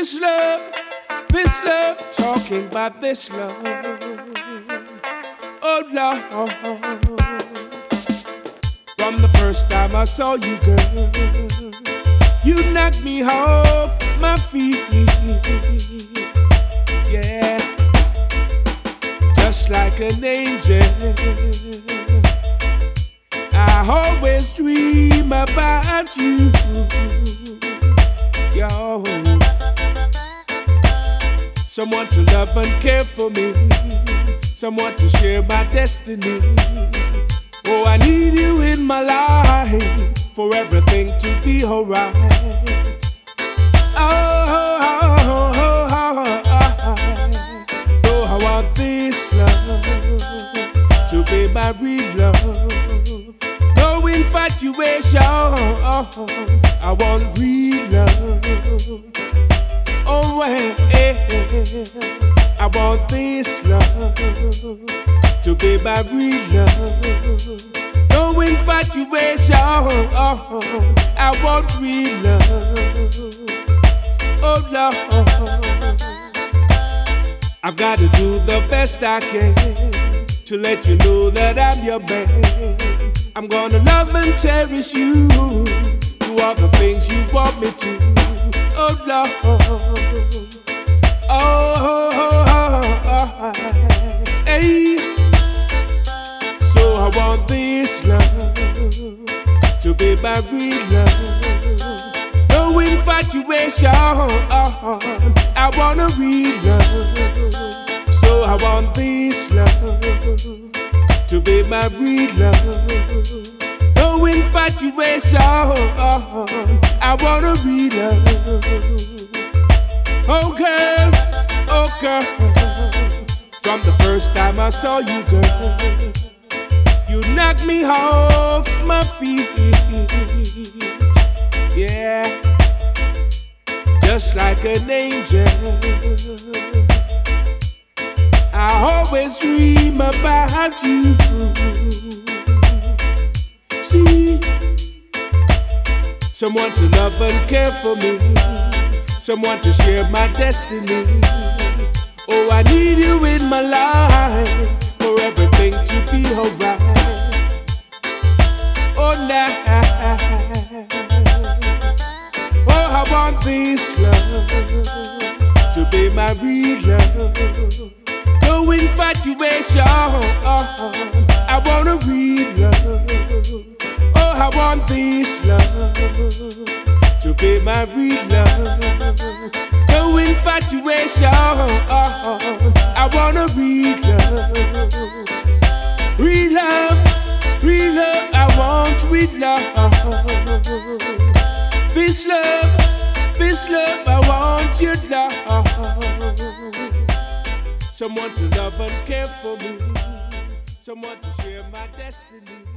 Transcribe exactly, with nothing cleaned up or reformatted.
This love, this love, talking about this love. Oh Lord, from the first time I saw you, girl, you knocked me off my feet. Yeah, just like an angel. I always dream about you, yo. Someone to love and care for me, someone to share my destiny. Oh, I need you in my life for everything to be alright. Oh, oh, oh, oh, oh, oh, oh, I want this love to be my real love. No infatuation, I want real love. Oh, well, eh, I want this love to be my real love. No infatuation, I want real love. Oh Lord, I've got to do the best I can to let you know that I'm your man. I'm gonna love and cherish you, do all the things you want me to. Oh Lord, oh, oh, oh, oh, oh, hey. So I want this love to be my real love. No infatuation, I want a real love. So I want this love to be my real love. No infatuation, I want a real love. Oh girl, oh girl, from the first time I saw you, girl, you knocked me off my feet. Yeah, just like an angel. I always dream about you. See, someone to love and care for me, someone to share my destiny. Oh, I need you in my life for everything to be alright. Oh, now, oh, I want this love to be my real love. No infatuation, I want a real love. Oh, I want this love to be my real love. No infatuation, I want a real love. Real love, real love, I want real love. This love, this love, I want your love. Someone to love and care for me, someone to share my destiny.